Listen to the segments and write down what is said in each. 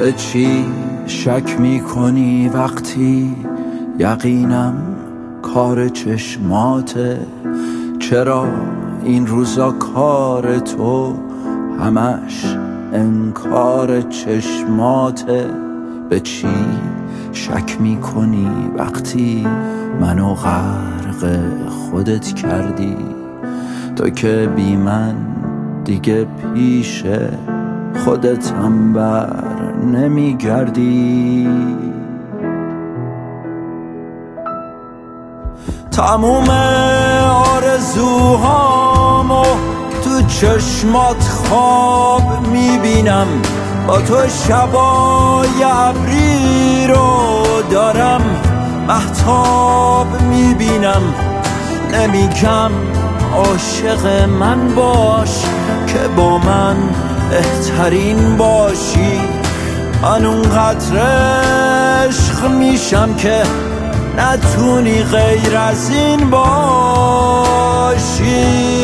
به چی شک میکنی وقتی یقینم کار چشماته؟ چرا این روزا کار تو همش انکار چشماته؟ به چی شک میکنی وقتی منو غرق خودت کردی؟ تو که بی من دیگه پیش خودت هم بر نمیگردی. تموم آرزوهامو تو چشمات خواب میبینم، با تو شبای ابری رو دارم مهتاب میبینم. نمیگم عاشق من باش که با من بهترین باشی، من اونقدر عشق میشم که نتونی غیر از این باشی.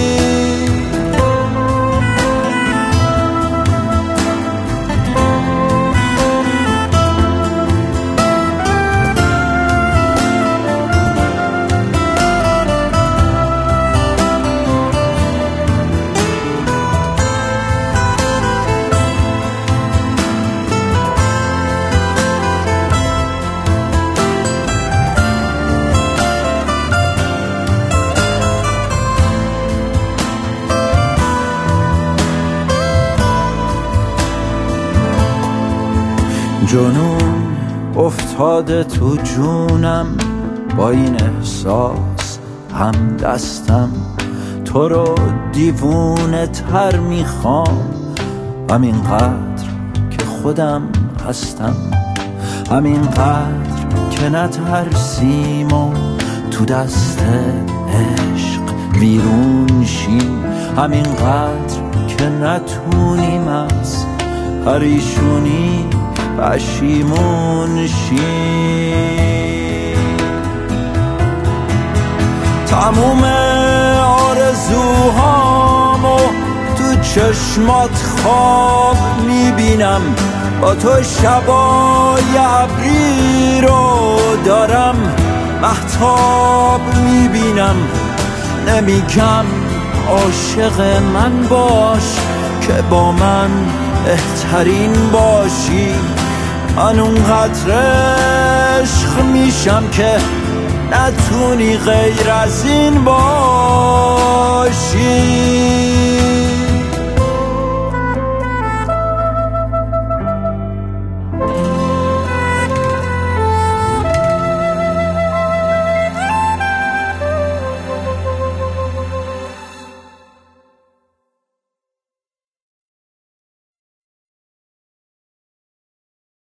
جنون افتاده تو جونم، با این احساس هم دستم تو رو دیوونه تر میخوام. همینقدر که خودم هستم، همینقدر که نترسیم و تو دست عشق ویرون شیم، همینقدر که نتونیم از پریشونی پشیمون شیم. تموم آرزوهامو تو چشمات خواب میبینم، با تو شبای ابری رو دارم مهتاب میبینم. نمیگم عاشق من باش که با من بهترین باشی، من اونقدر عشق میشم که نتونی غیر از این باشی.